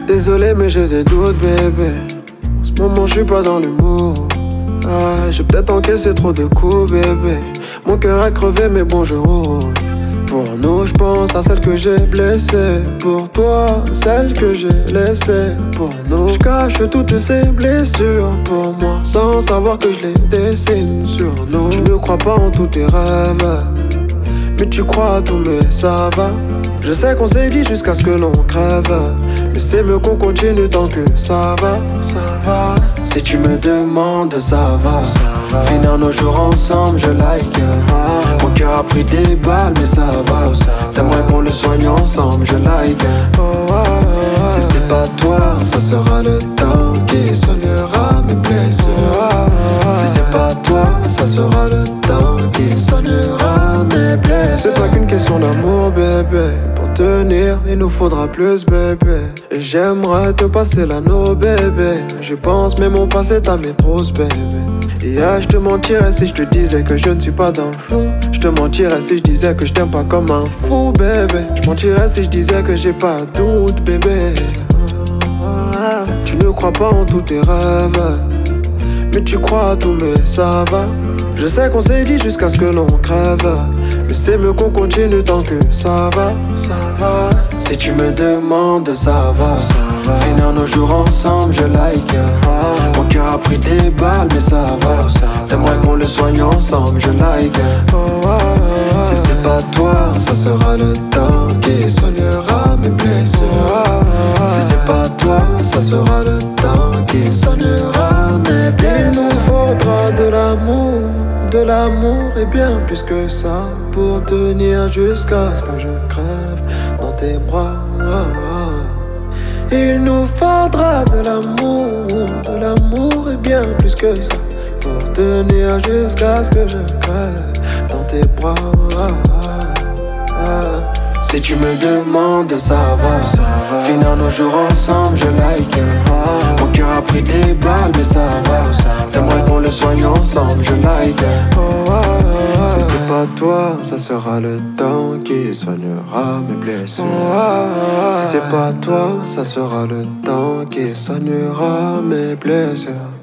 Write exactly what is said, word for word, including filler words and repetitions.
Désolé mais j'ai des doutes bébé. En ce moment je suis pas dans l'humour. Ah, j'ai peut-être encaissé trop de coups bébé. Mon cœur a crevé mais bon je roule. Pour nous je pense à celle que j'ai blessée. Pour toi, celle que j'ai laissée. Pour nous, je cache toutes ces blessures. Pour moi, sans savoir que je les dessine sur nous. Tu ne crois pas en tous tes rêves, mais tu crois à tout mais ça va. Je sais qu'on s'est dit jusqu'à ce que l'on crève, mais c'est mieux qu'on continue tant que ça va, ça va. Si tu me demandes, ça va, ça va. Finir nos jours ensemble, je like. ah. Mon cœur a pris des balles, mais ça va, ça va. T'aimerais qu'on le soigne ensemble, je like. oh, oh, oh. Si c'est pas toi, ça sera le temps qui soignera mes blessures. oh, oh, oh. Si c'est pas toi, ça sera le temps qui soignera mes blessures. C'est pas qu'une question d'amour, bébé. Pour tenir, il nous faudra plus, bébé. Et j'aimerais te passer l'anneau, bébé. Je pense, mais mon passé t'a mis trop, bébé. Et yeah, je te mentirais si je te disais que je ne suis pas dans le flou. Je te mentirais si je disais que je t'aime pas comme un fou, bébé. Je mentirais si je disais que j'ai pas de doute, bébé. Tu ne crois pas en tous tes rêves, mais tu crois à tout mais ça va. Je sais qu'on s'est dit jusqu'à ce que l'on crève, mais c'est mieux qu'on continue tant que ça va, ça va. Si tu me demandes, ça va, ça va. Finir nos jours ensemble, je like. ah. Mon cœur a pris des balles, mais ça va, ça va. T'aimerais qu'on le soigne ensemble, je like. oh, oh, oh. Si c'est pas toi, ça sera le temps qui soignera mes blessures. oh, oh, oh. Si c'est pas toi, ça sera le temps qui soignera mes blessures. Il nous faudra de l'amour, de l'amour et bien plus que ça, pour tenir jusqu'à ce que je crève dans tes bras. Il nous faudra de l'amour, de l'amour et bien plus que ça, pour tenir jusqu'à ce que je crève dans tes bras. Si tu me demandes, ça va, ça va. Finir nos jours ensemble, je like. Mon cœur a pris des balles, mais ça va, ça va. T'aimerais qu'on le soigne ensemble, je like. oh, oh, oh. Si c'est pas toi, ça sera le temps qui soignera mes blessures. oh, oh, oh. Si c'est pas toi, ça sera le temps qui soignera mes blessures.